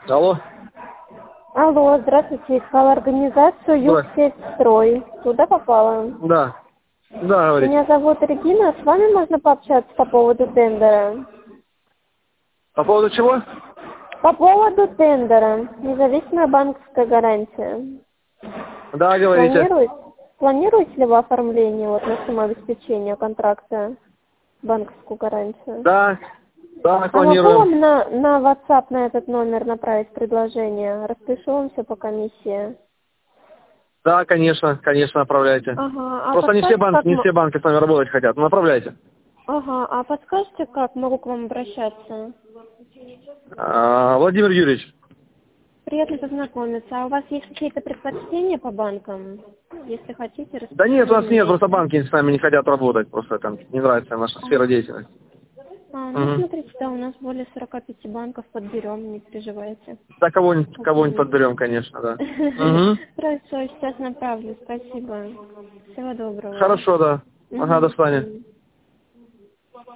Алло. Алло, здравствуйте. Искала организацию Югсельстрой. Туда попала? Да. Да, говорите. Меня зовут Регина. С вами можно пообщаться по поводу тендера? По поводу чего? По поводу тендера. Независимая банковская гарантия. Да, говорите. Планируете ли вы оформление на самообеспечение контракта, банковскую гарантию? Да. Да, А могу планируем. вам на WhatsApp на этот номер направить предложение? Распишу вам все по комиссии. Да, конечно, направляйте. Ага, Просто не все банки с нами работать хотят. Ну, направляйте. Ага, а подскажете, как могу к вам обращаться? Владимир Юрьевич. Приятно познакомиться. А у вас есть какие-то предпочтения по банкам? Если хотите, Да нет, у нас нет, расскажите. просто банки с нами не хотят работать. Просто там не нравится наша сфера деятельности. Ну, смотрите, да, у нас более 45 банков, подберем, не переживайте. Да, кого-нибудь подберем, конечно, да. Хорошо, сейчас направлю, спасибо. Всего доброго. Хорошо, да. Ага, до свидания.